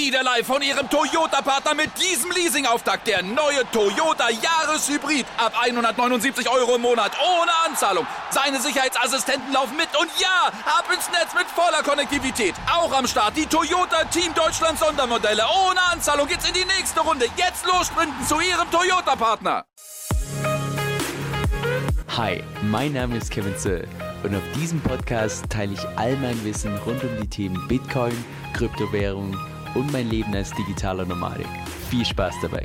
Live von Ihrem Toyota-Partner mit diesem Leasing-Auftakt. Der neue Toyota Jahreshybrid. Ab 179 € im Monat. Ohne Anzahlung. Seine Sicherheitsassistenten laufen mit. Und ja, ab ins Netz mit voller Konnektivität. Auch am Start die Toyota Team Deutschland Sondermodelle. Ohne Anzahlung geht's in die nächste Runde. Jetzt los sprinten zu Ihrem Toyota-Partner. Hi, mein Name ist Kevin Zöll und auf diesem Podcast teile ich all mein Wissen rund um die Themen Bitcoin, Kryptowährung und mein Leben als digitaler Nomadik. Viel Spaß dabei!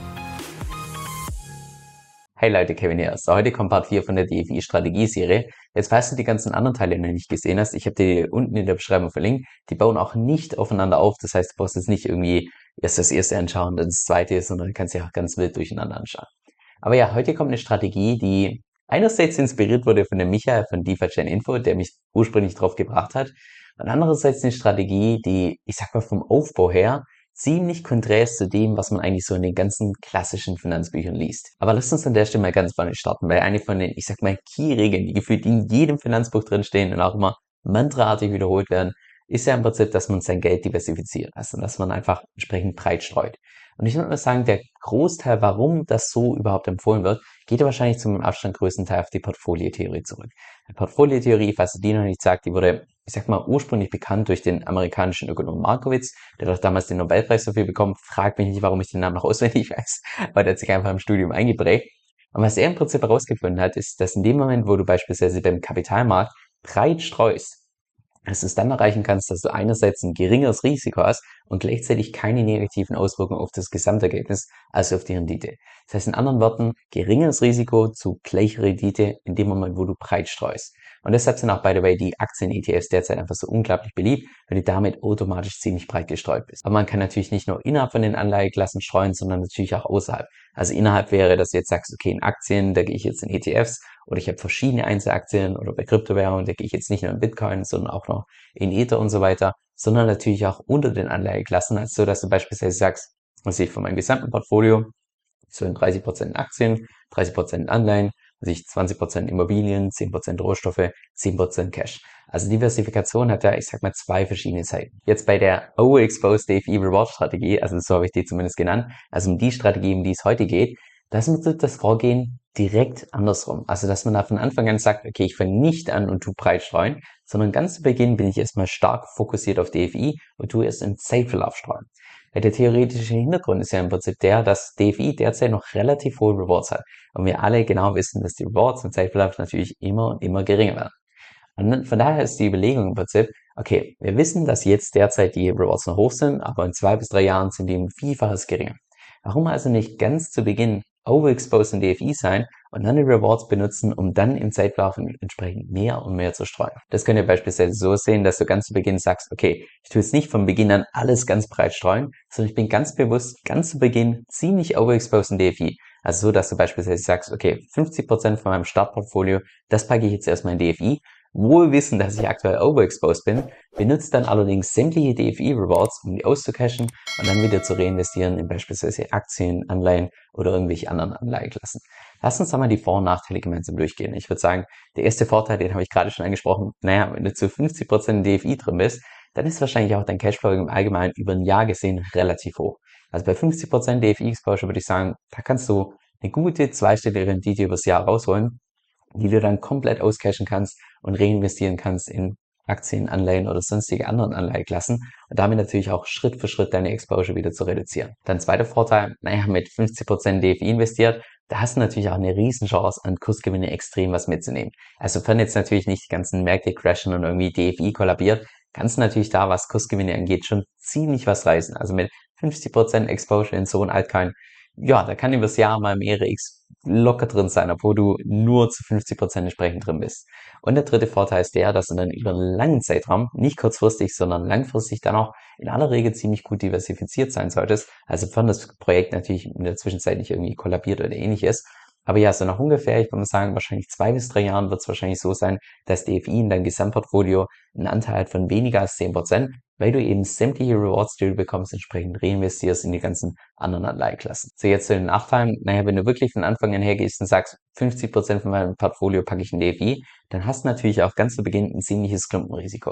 Hey Leute, Kevin hier. So, heute kommt Part 4 von der DFI-Strategieserie. Jetzt, falls du die ganzen anderen Teile noch nicht gesehen hast, ich habe die unten in der Beschreibung verlinkt. Die bauen auch nicht aufeinander auf. Das heißt, du brauchst jetzt nicht irgendwie erst das erste anschauen, dann das zweite, sondern du kannst dich auch ganz wild durcheinander anschauen. Aber ja, heute kommt eine Strategie, die einerseits inspiriert wurde von dem Michael von DeFi Chain Info, der mich ursprünglich drauf gebracht hat. Und andererseits eine Strategie, die, ich sag mal, vom Aufbau her ziemlich konträr ist zu dem, was man eigentlich so in den ganzen klassischen Finanzbüchern liest. Aber lasst uns an der Stelle mal ganz vorne starten, weil eine von den, ich sag mal, Key-Regeln, die gefühlt in jedem Finanzbuch drinstehen und auch immer mantraartig wiederholt werden, ist ja im Prinzip, dass man sein Geld diversifiziert, also dass man einfach entsprechend breit streut. Und ich würde mal sagen, der Großteil, warum das so überhaupt empfohlen wird, geht ja wahrscheinlich zum Abstand größten Teil auf die Portfoliotheorie zurück. Die Portfoliotheorie, falls du die noch nicht sagt, die wurde, ich sag mal, ursprünglich bekannt durch den amerikanischen Ökonom Markowitz, der hat damals den Nobelpreis dafür bekommen. Frag mich nicht, warum ich den Namen noch auswendig weiß, weil der hat sich einfach im Studium eingeprägt. Und was er im Prinzip herausgefunden hat, ist, dass in dem Moment, wo du beispielsweise beim Kapitalmarkt breit streust, dass du es dann erreichen kannst, dass du einerseits ein geringeres Risiko hast und gleichzeitig keine negativen Auswirkungen auf das Gesamtergebnis, also auf die Rendite. Das heißt in anderen Worten, geringeres Risiko zu gleicher Rendite in dem Moment, wo du breit streust. Und deshalb sind auch, by the way, die Aktien-ETFs derzeit einfach so unglaublich beliebt, weil du damit automatisch ziemlich breit gestreut bist. Aber man kann natürlich nicht nur innerhalb von den Anlageklassen streuen, sondern natürlich auch außerhalb. Also innerhalb wäre, dass du jetzt sagst, okay, in Aktien, da gehe ich jetzt in ETFs, oder ich habe verschiedene Einzelaktien, oder bei Kryptowährungen, da gehe ich jetzt nicht nur in Bitcoin, sondern auch noch in Ether und so weiter, sondern natürlich auch unter den Anlageklassen, also so, dass du beispielsweise sagst, was ich von meinem gesamten Portfolio, so in 30% Aktien, 30% Anleihen, also ich 20% Immobilien, 10% Rohstoffe, 10% Cash. Also Diversifikation hat ja, ich sag mal, zwei verschiedene Seiten. Jetzt bei der Overexposed DFI Reward Strategie, also so habe ich die zumindest genannt, also um die Strategie, um die es heute geht, das ist das Vorgehen direkt andersrum. Also, dass man da von Anfang an sagt, okay, ich fange nicht an und tu breit streuen, sondern ganz zu Beginn bin ich erstmal stark fokussiert auf DFI und tu erst im Zeitverlauf streuen. Weil der theoretische Hintergrund ist ja im Prinzip der, dass DFI derzeit noch relativ hohe Rewards hat. Und wir alle genau wissen, dass die Rewards im Zeitverlauf natürlich immer und immer geringer werden. Und von daher ist die Überlegung im Prinzip, okay, wir wissen, dass jetzt derzeit die Rewards noch hoch sind, aber in 2 bis 3 Jahren sind die um Vielfaches geringer. Warum also nicht ganz zu Beginn overexposed in DFI sein und dann die Rewards benutzen, um dann im Zeitverlauf entsprechend mehr und mehr zu streuen. Das könnt ihr beispielsweise so sehen, dass du ganz zu Beginn sagst, okay, ich tue jetzt nicht von Beginn an alles ganz breit streuen, sondern ich bin ganz bewusst ganz zu Beginn ziemlich overexposed in DFI. Also so, dass du beispielsweise sagst, okay, 50% von meinem Startportfolio, das packe ich jetzt erstmal in DFI. Wohl wissen, dass ich aktuell overexposed bin, benutzt dann allerdings sämtliche DFI-Rewards, um die auszucashen und dann wieder zu reinvestieren in beispielsweise Aktien, Anleihen oder irgendwelche anderen Anlageklassen. Lass uns einmal die Vor- und Nachteile gemeinsam durchgehen. Ich würde sagen, der erste Vorteil, den habe ich gerade schon angesprochen, naja, wenn du zu 50% in DFI drin bist, dann ist wahrscheinlich auch dein Cashflow im Allgemeinen über ein Jahr gesehen relativ hoch. Also bei 50% DFI-Exposure würde ich sagen, da kannst du eine gute zweistellige Rendite übers Jahr rausholen, die du dann komplett auscashen kannst und reinvestieren kannst in Aktien, Anleihen oder sonstige anderen Anleiheklassen und damit natürlich auch Schritt für Schritt deine Exposure wieder zu reduzieren. Dann zweiter Vorteil, naja, mit 50% DFI investiert, da hast du natürlich auch eine Riesenchance, an Kursgewinne extrem was mitzunehmen. Also wenn jetzt natürlich nicht die ganzen Märkte crashen und irgendwie DFI kollabiert, kannst du natürlich da, was Kursgewinne angeht, schon ziemlich was reißen. Also mit 50% Exposure in so ein Altcoin, ja, da kann übers Jahr mal mehrere X locker drin sein, obwohl du nur zu 50% entsprechend drin bist. Und der dritte Vorteil ist der, dass du dann über einen langen Zeitraum, nicht kurzfristig, sondern langfristig dann auch in aller Regel ziemlich gut diversifiziert sein solltest. Also wenn das Projekt natürlich in der Zwischenzeit nicht irgendwie kollabiert oder ähnliches. Aber ja, so nach ungefähr, ich würde mal sagen, wahrscheinlich 2 bis 3 Jahren wird es wahrscheinlich so sein, dass DFI in deinem Gesamtportfolio einen Anteil hat von weniger als 10%, weil du eben sämtliche Rewards, die du bekommst, entsprechend reinvestierst in die ganzen anderen Anleiheklassen. So, jetzt zu den Nachteilen. Naja, wenn du wirklich von Anfang an hergehst und sagst, 50% von meinem Portfolio packe ich in DFI, dann hast du natürlich auch ganz zu Beginn ein ziemliches Klumpenrisiko.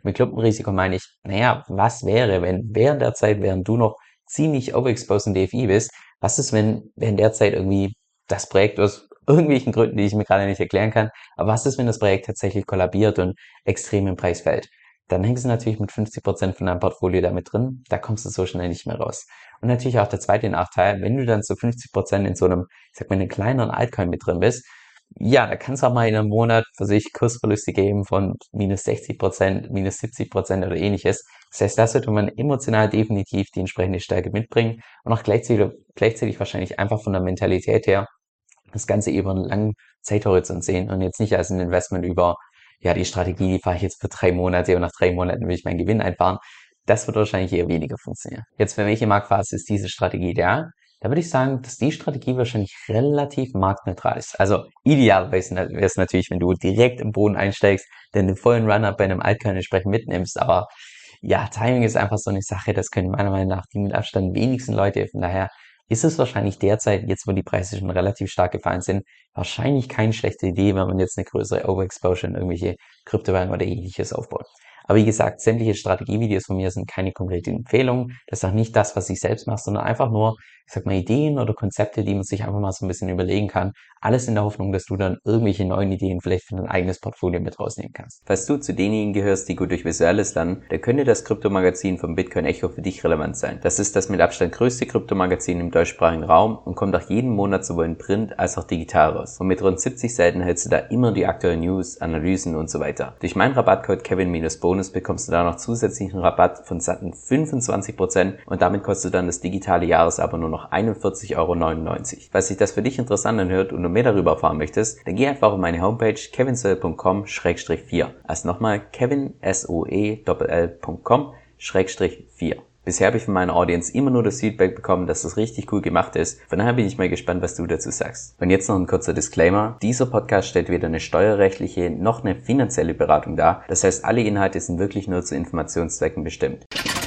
Mit Klumpenrisiko meine ich, was wäre, wenn während der Zeit, während du noch ziemlich overexposed in DFI bist, was ist, wenn während der Zeit irgendwie das Projekt aus irgendwelchen Gründen, die ich mir gerade nicht erklären kann, aber was ist, wenn das Projekt tatsächlich kollabiert und extrem im Preis fällt? Dann hängst du natürlich mit 50% von deinem Portfolio damit drin, da kommst du so schnell nicht mehr raus. Und natürlich auch der zweite Nachteil, wenn du dann so 50% in so einem, einem kleineren Altcoin mit drin bist, ja, da kann es auch mal in einem Monat für sich Kursverluste geben von minus 60%, minus 70% oder ähnliches. Das heißt, da sollte man emotional definitiv die entsprechende Stärke mitbringen und auch gleichzeitig wahrscheinlich einfach von der Mentalität her das Ganze über einen langen Zeithorizont sehen und jetzt nicht als ein Investment über, die Strategie, die fahre ich jetzt für 3 Monate und nach 3 Monaten will ich meinen Gewinn einfahren. Das wird wahrscheinlich eher weniger funktionieren. Jetzt, für welche Marktphase ist diese Strategie ideal? Da würde ich sagen, dass die Strategie wahrscheinlich relativ marktneutral ist. Also idealerweise wäre es natürlich, wenn du direkt im Boden einsteigst, den vollen Run-Up bei einem Altcoin entsprechend mitnimmst, aber ja, Timing ist einfach so eine Sache, das können meiner Meinung nach die mit Abstand wenigsten Leute, von daher ist es wahrscheinlich derzeit, jetzt wo die Preise schon relativ stark gefallen sind, wahrscheinlich keine schlechte Idee, wenn man jetzt eine größere Overexposure in irgendwelche Kryptowährungen oder ähnliches aufbaut. Aber wie gesagt, sämtliche Strategievideos von mir sind keine konkrete Empfehlung. Das ist auch nicht das, was ich selbst mache, sondern einfach nur, Ideen oder Konzepte, die man sich einfach mal so ein bisschen überlegen kann. Alles in der Hoffnung, dass du dann irgendwelche neuen Ideen vielleicht für dein eigenes Portfolio mit rausnehmen kannst. Falls du zu denjenigen gehörst, die gut durch Visuelles lernen, dann könnte das Kryptomagazin vom Bitcoin Echo für dich relevant sein. Das ist das mit Abstand größte Kryptomagazin im deutschsprachigen Raum und kommt auch jeden Monat sowohl in Print als auch digital raus. Und mit rund 70 Seiten hältst du da immer die aktuellen News, Analysen und so weiter. Durch meinen Rabattcode Kevin-Bonus bekommst du da noch zusätzlichen Rabatt von satten 25% und damit kostet dann das digitale Jahresabo nur noch 41,99 €. Falls sich das für dich interessant anhört und du mehr darüber erfahren möchtest, dann geh einfach auf meine Homepage kevinsoe.com/4. Also nochmal kevinsoe.com/4. Bisher habe ich von meiner Audience immer nur das Feedback bekommen, dass das richtig cool gemacht ist. Von daher bin ich mal gespannt, was du dazu sagst. Und jetzt noch ein kurzer Disclaimer. Dieser Podcast stellt weder eine steuerrechtliche noch eine finanzielle Beratung dar. Das heißt, alle Inhalte sind wirklich nur zu Informationszwecken bestimmt.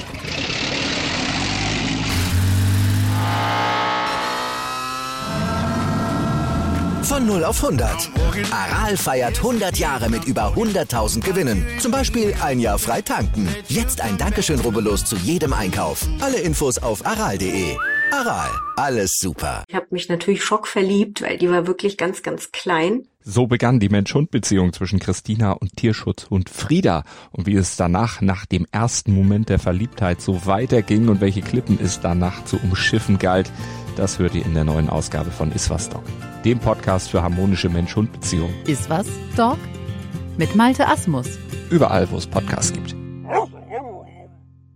Von 0 auf 100. Aral feiert 100 Jahre mit über 100.000 Gewinnen. Zum Beispiel 1 Jahr frei tanken. Jetzt ein Dankeschön, rubbellos zu jedem Einkauf. Alle Infos auf aral.de. Aral, alles super. Ich habe mich natürlich schockverliebt, weil die war wirklich ganz, ganz klein. So begann die Mensch-Hund-Beziehung zwischen Christina und Tierschutzhund Frieda. Und wie es danach, nach dem ersten Moment der Verliebtheit, so weiterging und welche Klippen es danach zu umschiffen galt, das hört ihr in der neuen Ausgabe von Iswas Dog, dem Podcast für harmonische Mensch-Hund-Beziehungen. Iswas Dog? Mit Malte Asmus. Überall, wo es Podcasts gibt.